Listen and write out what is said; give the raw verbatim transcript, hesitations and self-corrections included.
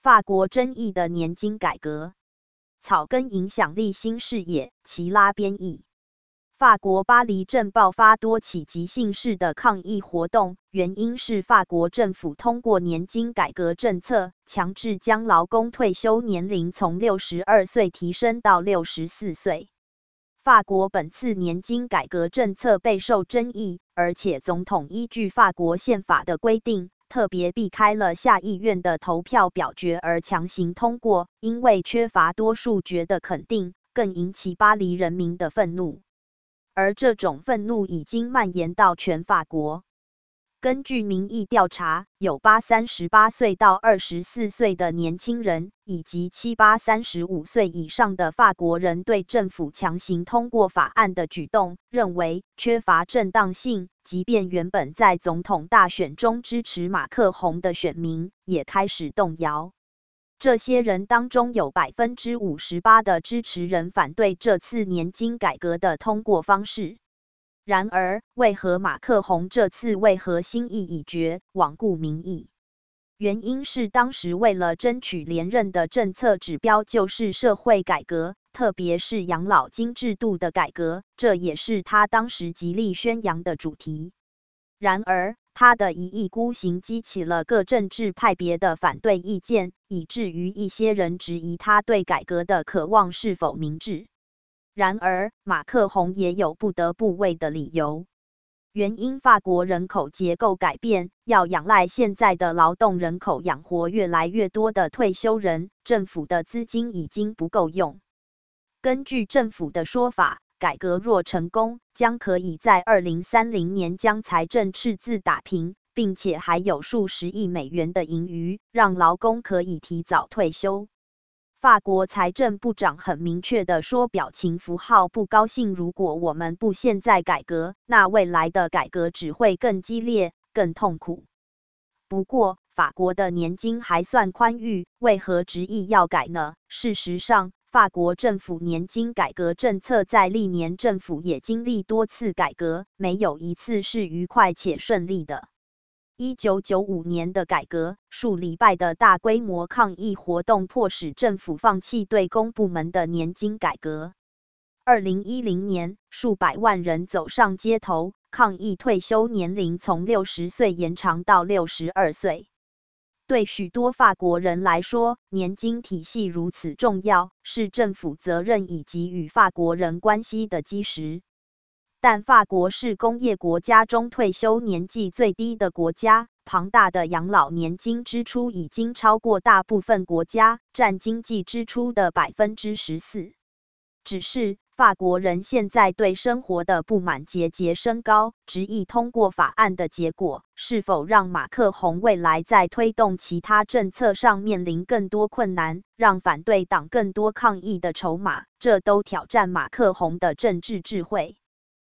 法国争议的年金改革，草根影响力新视野，齐拉编译。法国巴黎正爆发多起急性式的抗议活动，原因是法国政府通过年金改革政策，强制将劳工退休年龄从六十二岁提升到六十四岁。法国本次年金改革政策备受争议，而且总统依据法国宪法的规定，特别避开了下议院的投票表决而强行通过，因为缺乏多数决的肯定，更引起巴黎人民的愤怒。而这种愤怒已经蔓延到全法国。根据民意调查，有八三十八岁到二十四岁的年轻人，以及七八三十五岁以上的法国人对政府强行通过法案的举动，认为缺乏正当性，即便原本在总统大选中支持马克宏的选民，也开始动摇。这些人当中有 百分之五十八 的支持人反对这次年金改革的通过方式。然而，为何马克宏这次为何心意已决，罔顾民意？原因是当时为了争取连任的政策指标就是社会改革，特别是养老金制度的改革，这也是他当时极力宣扬的主题。然而，他的一意孤行激起了各政治派别的反对意见，以至于一些人质疑他对改革的渴望是否明智。然而，马克宏也有不得不为的理由。原因法国人口结构改变，要仰赖现在的劳动人口养活越来越多的退休人，政府的资金已经不够用。根据政府的说法，改革若成功，将可以在二零三零年将财政赤字打平，并且还有数十亿美元的盈余，让劳工可以提早退休。法国财政部长很明确地说，表情符号不高兴，如果我们不现在改革，那未来的改革只会更激烈、更痛苦。不过，法国的年金还算宽裕，为何执意要改呢？事实上，法国政府年金改革政策在历年政府也经历多次改革，没有一次是愉快且顺利的。一九九五年的改革，数礼拜的大规模抗议活动迫使政府放弃对公部门的年金改革。二零一零年，数百万人走上街头，抗议退休年龄从六十岁延长到六十二岁。对许多法国人来说，年金体系如此重要，是政府责任以及与法国人关系的基石。但法国是工业国家中退休年纪最低的国家，庞大的养老年金支出已经超过大部分国家，占经济支出的 百分之十四。只是，法国人现在对生活的不满节节升高，执意通过法案的结果，是否让马克宏未来在推动其他政策上面临更多困难，让反对党更多抗议的筹码，这都挑战马克宏的政治智慧。